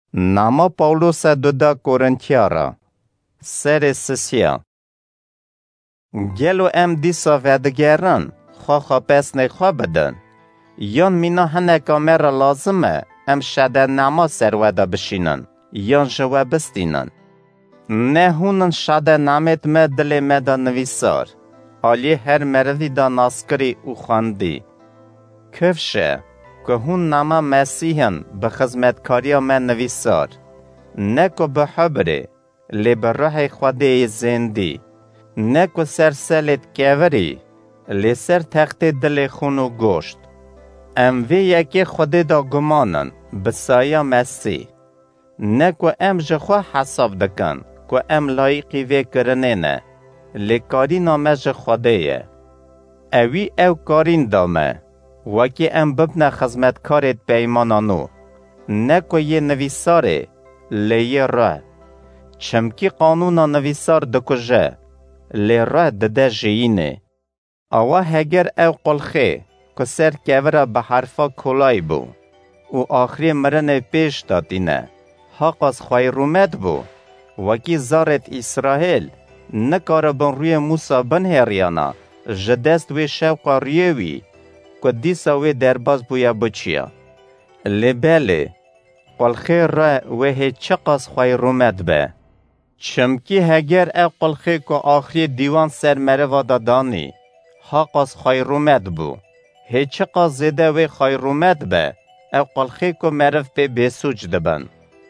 Nama Paulusa doda Korintiara. Sere sesya. Gelo em disa vedgeran, خواخا پس نخوا بدن. یان مینا هنه کامر لازمه ام شده نما سروده بشینن. یان جوا بستینن. نه هونن شده نامت مدل مدا نویسار. آلی هر مردی دا ناسکری او خواندی. کفشه که هون نما مسیحن به خدمتکاری من نویسار. نه که به حبره لی به روح خوده زندی. نه که سرسلت کوری لی سر تخت دل خون و گوشت. ام وی یکی خود دا گمانن به سایه مسیح. نه که ام جخوا حساب دکن که ام لایقی وی کرنه نه. لی کاری نامه جخوده یه. اوی او کارین دامه. وکی ام ببنه خدمتکارت پیمانانو. نه که یه نویساره لی یه راه. چمکی قانونا نویسار دکجه. لی راه دده جیینه. آوا هگر او قلخه که سر کورا به حرفا کلای بو. او آخری مرن پیش دادینه. حق از خواه رومت بو. وکی زارت اسرائیل نکاره بن روی موسا بن هریانا. جدست وی شوقا ریوی. که دیسا وی درباز بویا بچیا. لباله قلخه را وی چقاس خواه رومت به. چمکی هگر او قلخه که آخری دیوان سر مروا دادانی. حق از خواه رومت بو. هیچ قا زده وی خواه رومت به. او قلخه که مرف به بسوج دبن.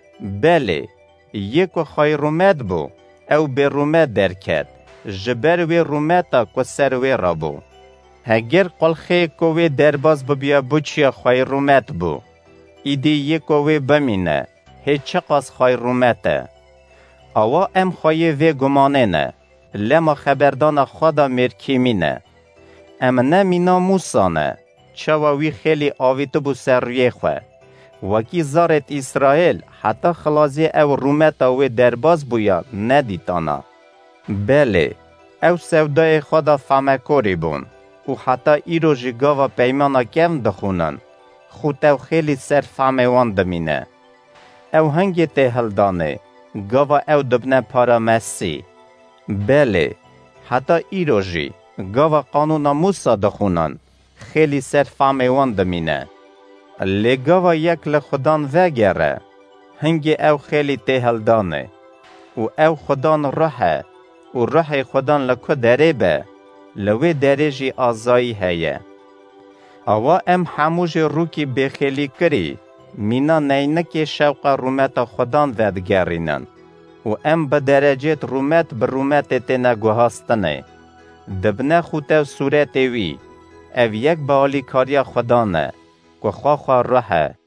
بله یک خواه رومت بو. او به رومت درکد. جبر وی رومتا که سر وی را بو. هگر قلخه که وی درباز ببیا بچیا خواه رومت بو. ایدی یک وی بمینه. هیچ قاس خواه رومته. اوا ام خواه وی گمانه نه. لما خبردان خدا مرکیمینه. ام نمینا موسانه. چواوی خیلی آویتو بو سر روی خواه. وکی زارت اسرائیل حتی خلازی او رومتا وی درباز بویا ندیتانا. بله او سودای خدا فهمکوری بون. و حتی ایرو جگاوا پیمانا کم دخونن. خود او خیلی سر فهموان دمینه. او هنگی تهل دانه. گاوا او دبنه پارا مسی. بله حتی ایرو جی. گاوا قانونا موسا دخونن. خیلی سر فهموان دمینه. لگاوا یک لخدان وگره. هنگی او خیلی تهل دانه. و او خدان روحه. و روح خدان لکو داره به. لوی درجی آزایی هیه. اوا ام هموش روکی بخیلی کری. مینا نینکی شوق رومت خدان ودگرینن. و ام به درجت رومت به رومت تینا گوهاستنه. دبنه خوته صورت وی. او یک بالی کاریا خدانه. که خواه روحه.